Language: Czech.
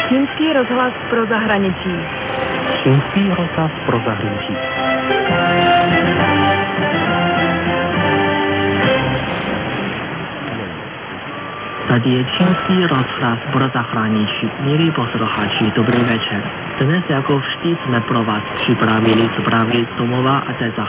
Čínský rozhlas pro zahraničí. Čínský rozhlas pro zahraničí. Tady je Čínský rozhlas pro zahraničí. Milí posluchači, dobrý večer. Dnes jako vždy jsme pro vás připravili zprávy z domova a ze zahraničí.